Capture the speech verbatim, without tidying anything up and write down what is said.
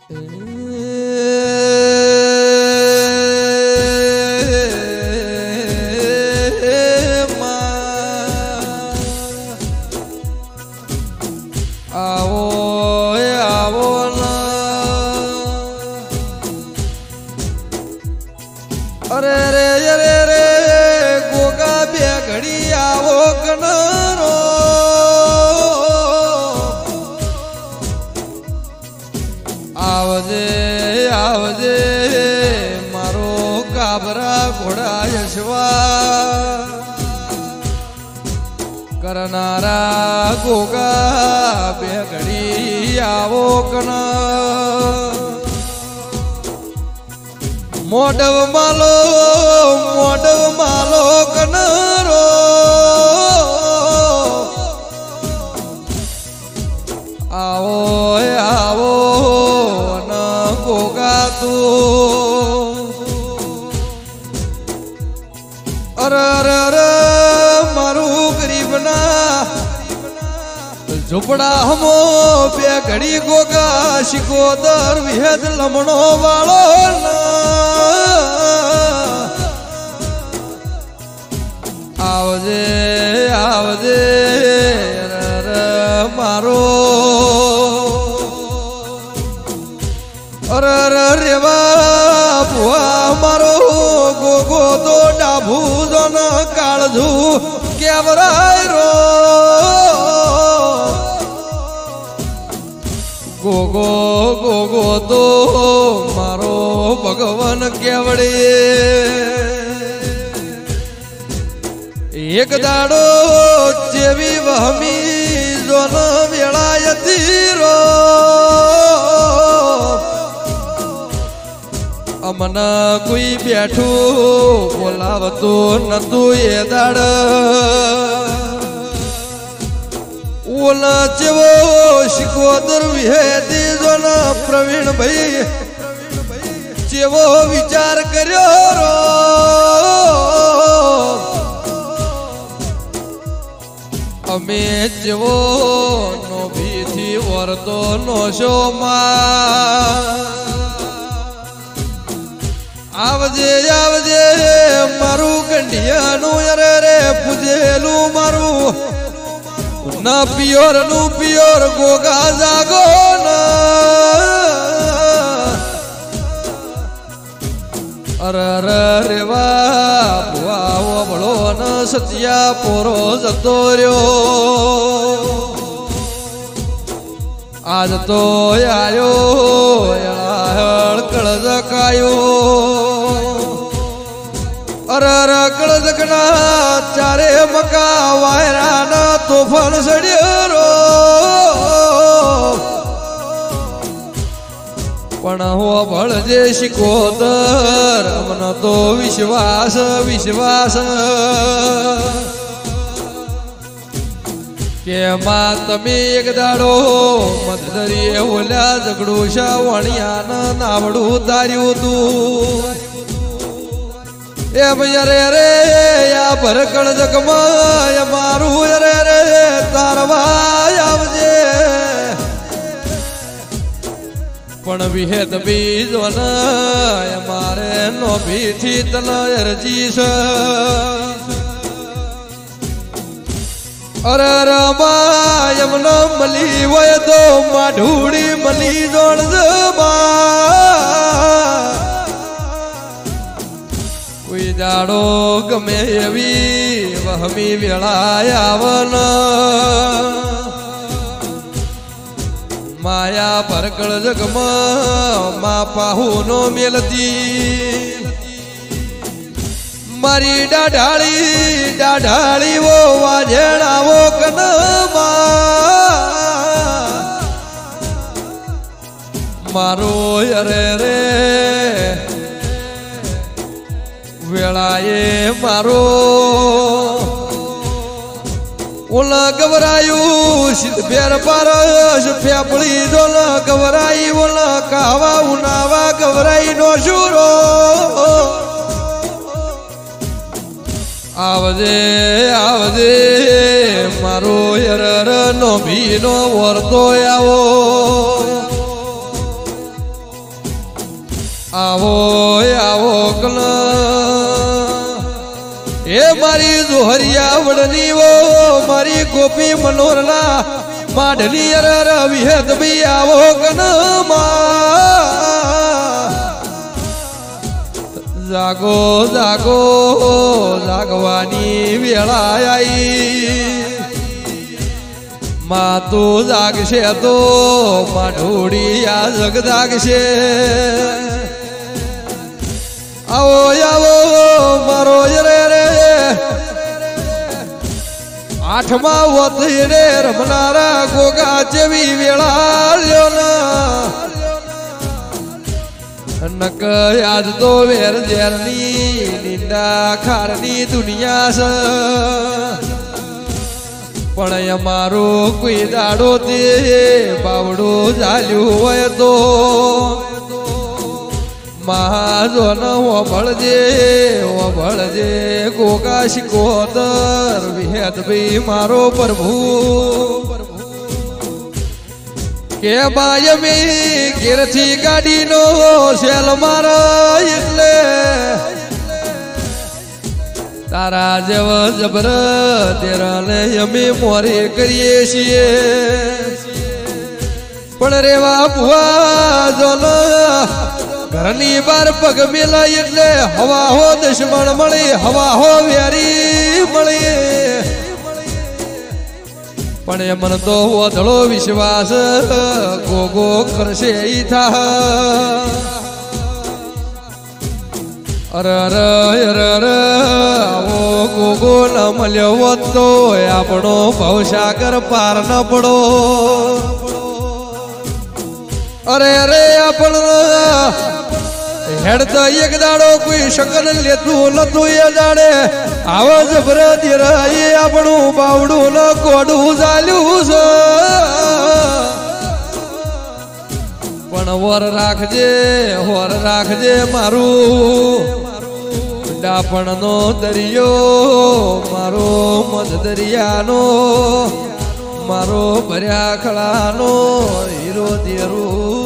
अरे रे अरे रे गोगा बे घड़ी आवो कनरो आवजे आवजे मारो काबरा घोड़ा यशवा करनारा गोगा बे घड़ी आवो कना मोडव मालो मोडव मालो कनरो आओ आओ न गोगा तू अरे अरे अरे मारू गरीबना झोपड़ा हमो बे घड़ी गोगा शिकोदर विहेद लमणो वालो ना आवजे आवजे रर मारो अरर रेवा बुआ मारो गोगो तो डाभू जन काळझू केवराय रो गोगो गोगो तो मारो भगवान केवड़े एक दाडो जेवी वहमी जोन वेळायती रो अमन कोई बैठू बोलावतो नतू ये दाड ओला जेवो शिकोदर विहेती जोन प्रवीण भाई जेवो विचार कर्यो रो अमे जेवो नो भीथी वरतो नोशो मा आवजे आवजे मारू गंडियानु अरे रे पुजेलू मारू न पियोर नु पियोर गोगा जागो ना अरे अरे रे वा बुआ वो बड़ो न सतिया पोरो जतो रयो आज तो आयो यार कळज कायो अरे अरे कळज कना चारे मका वायरा ना तोफान सड्यो रो पण हो बळजे शिकोदर अमन तो विश्वास विश्वास के मा तमी एक दाडो मधदरी ओल्या जगडूशा वणियान नावडू दार्यू तू ए भैया रे रे या भरकळ जगमा या मारू रे रे तारवा आवजे पण विहेत बीजोन मारे नो भीथी तन अर्जीस अरे रमा यमन मली वय तो माढूड़ी मली जोड़ जमा कोई जाड़ो गमे एवी वहमी वेळायावन माया परकळ जगम मा पाहू नो मेलती मारी डाढाळी डाढाळी वो वाजेणा वो कनमा मारो अरे रे वेळाये मारो ओला गवरायू सिद्धेर पारस फेपळी डोल गवराई ओला कावा उनावा गवराई नो शुरो आवजे आवजे मारो यरर नो भीनो वरतो आवो આવો આવો કલ એ મારી જોહરિયા વડની વો મારી ગોપી મનોરના માઢની અરર વિહેત બી આવો કન જાગો જાગો જાગવાની વેળા આવી માં તું જાગશે તો માઢોડી આ જગ જાગશે આવો આવો મારો રે રે આઠમા વતી રે રમનારા ગોગા જેવી વેળા લ્યો નક યાદ તો વેર ઝેરની નિંદા ખારની દુનિયા છે પણ અમારો કોઈ દાડો તે બાવડો ચાલ્યું હોય તો મહાજન વળજે વળજે ગોગા શિકોતર વિહેત ભાઈ મારો પ્રભુ કે બાય મી ઘેરથી ગાડીનો સેલ મારા એટલે તારા જેવ જબર તેરાને અમે મોરે કરીએ છીએ પણ રેવા ભુવા જોન ઘરની બાર પગ મેલા એટલે હવા હો દુશ્મન મળી હવા હો વેરી મળી પણ એ મન તો વધળો વિશ્વાસ ગોગો કરશે ઈ થા અર અર અર અર આવો ગોગો ન મળ્યો હોત તો આપણો ભવસાગર પાર ન પડો અરે અરે આપણો હેડ તો એક દાડો કોઈ શકન લેતું નતું એ દાડે આવા જબર એ આપણું બાવડું ન કોડું ચાલ્યું છે પણ વર રાખજે વર રાખજે મારું ડાપણ નો દરિયો મારો મધ દરિયાનો મારો ભર્યા ખળાનો હીરો દેરું